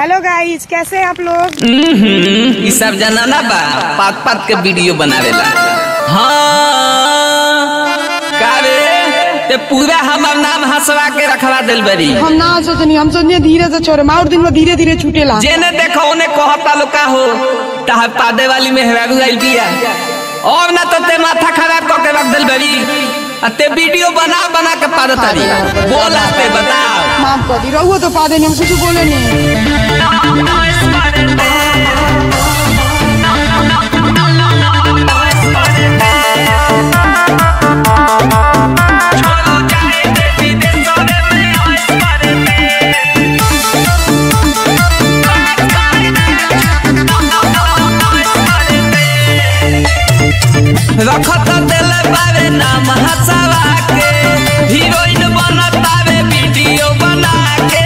Hello guys, कैसे हैं आप लोग? ई सब जनाना बा पात पात के वीडियो बनावेला। हाँ कारे ते पूरा हमार नाम हंसवा के रखवा दिल बरी। हम ना सोचनी, हम सोचनी धीरे से छोड़े और दिन में धीरे धीरे छूटेला। जेने देखो उन्हें कहता लो का हो ताह पादे वाली में हेरारू आइल बिया और ना तो ते माथा खराब करके रख दिल बरी। ते वीडियो बना बना के पाद तारी बोला ते बताओ। माफ कर दी, रहुआ तो पा देनी, हम कुछ बोले नहीं। रखत दिल बारे नाम हंसवा के हीरोइन बनतावे वीडियो बना के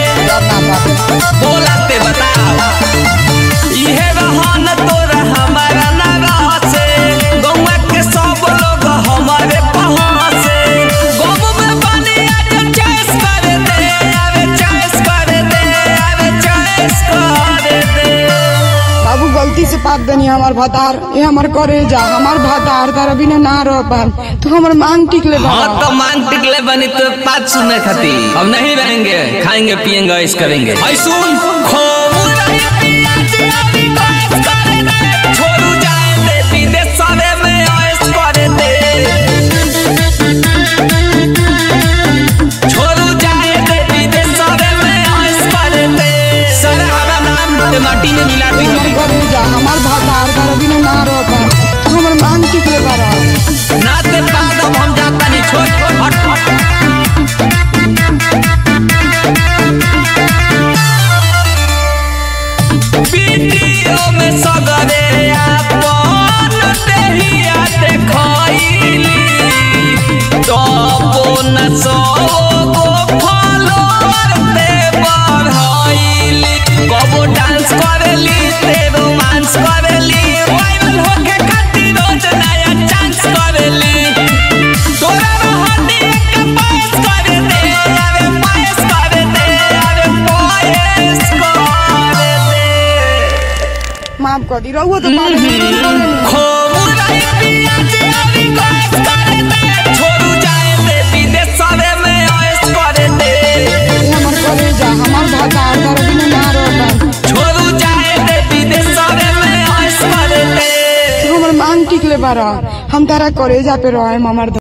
बोलाते बताओ। इहे रहन तोरा हमारा ना रहसे गौवा के सब लोग हमारे पहुंचे गम में बनी आज चॉइस कर दे आवे चॉइस कर दे आवे चॉइस कर दे। बाबू गलती से पाप देनी हमार भातार, ये हमार करे जा हमार भातार तार अभी ना रह पाए तो हमार मांग टिक ले। हाँ तो मांग टिकले बनी तो बात सुनने खाती अब नहीं रहेंगे, खाएंगे पिएंगे ऐश करेंगे। सुन छोड़ू जाए दे विदेश में ऐश कर दे छोड़ू जाए दे विदेश में ऐश कर दे। सर हमारा नाम माटी में मिला दी करे जा हमार भातार तार अभी ना रह पाए तो हमार मांग टिक ले बारा नाते बाद अब हम जाता नहीं छोड़ हट हट। वीडियो में सगरे अपन देहिया देखैली तबो न सबो फॉलोअर दे बढ़ैली कबो डांस करेली ते रोमांस करेली वायरल होके खातिर रोज नया चांस करेली तोरा रहनी के पास कर दे अरे पास कर दे अरे पास कर दे। माफ कर दी, रहुआ तो पा देनी, खोमुराई पिया तेरी कोस कर दे छोड़ू जाए दे विदेश में ऐश कर दे ये हमार करे जा हमार भातार तार अभी ना रह पाए छोड़ू जाए दे विदेश में ऐश कर दे। हमार मांग टिक ले बारा हम तारा करे जा पे रहे हमार